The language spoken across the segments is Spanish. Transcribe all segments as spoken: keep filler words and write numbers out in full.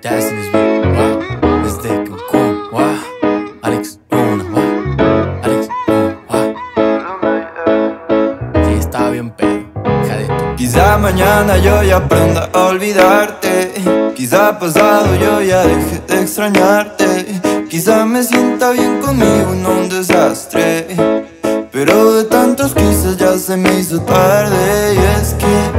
Destiny's Beat, wow. Desde Cancún, wow. Alex Luna, wow. Alex Luna, wow. Sí, estaba bien pedo, hija. Quizá mañana yo ya aprenda a olvidarte. Quizá pasado yo ya deje de extrañarte. Quizá me sienta bien conmigo y no un desastre. Pero de tantos quizás ya se me hizo tarde. Y es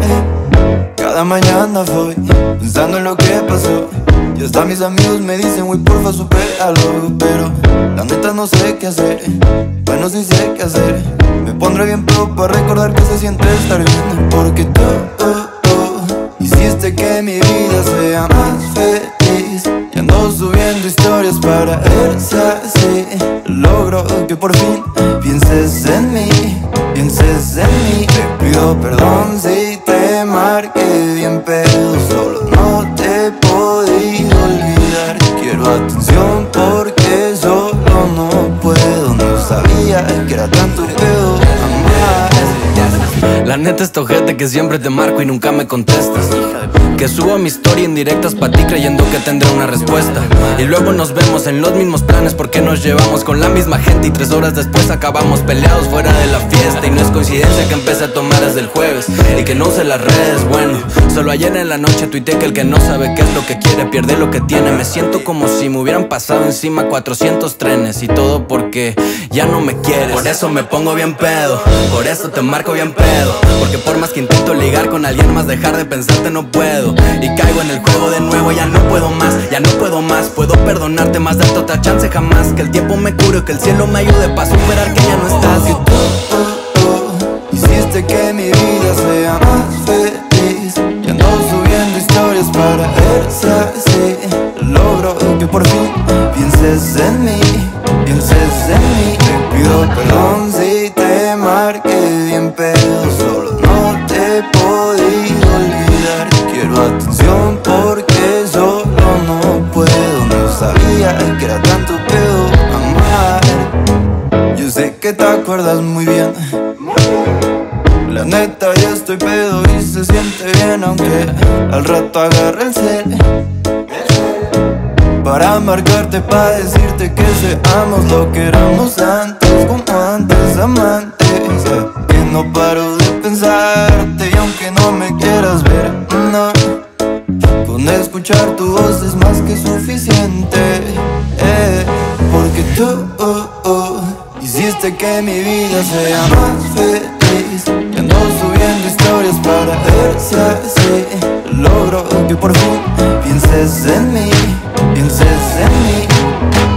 que cada mañana voy pensando en lo que pasó. Y hasta mis amigos me dicen, güey, porfa, supéralo. Pero la neta no sé qué hacer. Bueno, sí sé qué hacer. Me pondré bien pro para recordar que se siente estar bien. Porque tú oh, oh, hiciste que mi vida sea más feliz. Y ando subiendo historias para ver si así logro que por fin pienses en mí, pienses en mí. Te pido perdón si te marqué bien pedo. Solo no te he podido olvidar. Quiero atención porque solo no puedo. No sabía que era tanto pedo amar. La neta es tojete que siempre te marco y nunca me contestas. Que subo mi story en directas pa' ti creyendo que tendré una respuesta. Y luego nos vemos en los mismos planes porque nos llevamos con la misma gente. Y tres horas después acabamos peleados fuera de la fiesta. Y no es coincidencia que empecé a tomar desde el jueves y que no use las redes, bueno. Solo ayer en la noche tuiteé que el que no sabe qué es lo que quiere pierde lo que tiene. Me siento como si me hubieran pasado encima cuatrocientos trenes. Y todo porque ya no me quieres. Por eso me pongo bien pedo, por eso te marco bien pedo. Porque por más que intento ligar con alguien más, dejar de pensarte no puedo. Y caigo en el juego de nuevo, ya no puedo más, ya no puedo más. Puedo perdonarte más, darte otra chance jamás. Que el tiempo me cure, que el cielo me ayude pa' superar que ya no estás. Y tú, oh, oh, hiciste que mi vida sea más feliz. Y ando subiendo historias para ver si así logro que por fin pienses en mí, pienses en mí. Te pido perdón si te marqué bien pedo. Solo no te he podido olvidar. Quiero atención porque solo no puedo. No sabía que era tanto pedo amar. Yo sé que te acuerdas muy bien. La neta ya estoy pedo y se siente bien. Aunque al rato agarre el cel para marcarte, pa' decirte que seamos lo que éramos antes. Como antes, amantes. Que no paro de pensarte. Y aunque no me quieras ver, no, con escuchar tu voz es más que suficiente, eh, porque tú oh, oh, hiciste que mi vida sea más feliz. Y ando subiendo historias para ver si así logro que por fin pienses en mí, pienses en mí.